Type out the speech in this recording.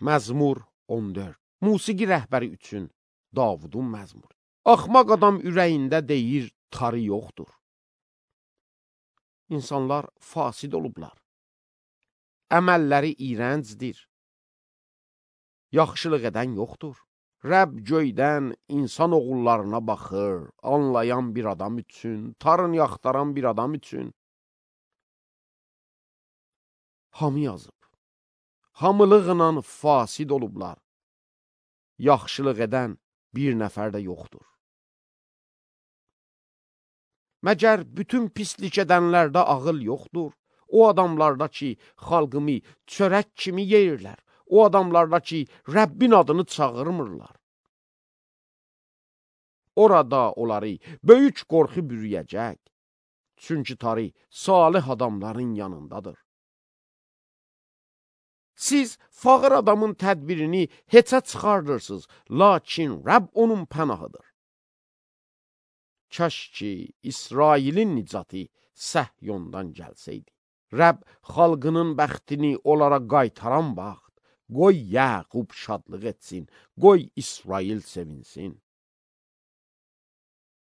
Məzmur 14. Musiqi rəhbəri üçün Davudun məzmuru. Axmaq adam ürəyində deyir, tarı yoxdur. İnsanlar fasid olublar. Əməlləri iyrəncdir. Yaxşılıq edən yoxdur. Rəbb göydən insan oğullarına baxır, anlayan bir adam üçün, tarın yaxtaran bir adam üçün. Hamı yazıb. Hamılıqla fasid olublar. Yaxşılıq edən bir nəfər də yoxdur. Məgər bütün pislik edənlərdə ağıl yoxdur? O adamlarda ki, xalqımı çörək kimi yeyirlər. O adamlarda ki, Rəbbin adını çağırmırlar. Orada onları böyük qorxu bürüyəcək. Çünki tarih salih adamların yanındadır. Siz fağır adamın tədbirini heçə çıxardırsınız, lakin Rəbb onun pənahıdır. Kaş ki, İsrailin nicatı Səhyondan gəlsəydi. Rəbb xalqının bəxtini onlara qaytaran vaxt, qoy Yaqub şadlıq etsin, qoy İsrail sevinsin.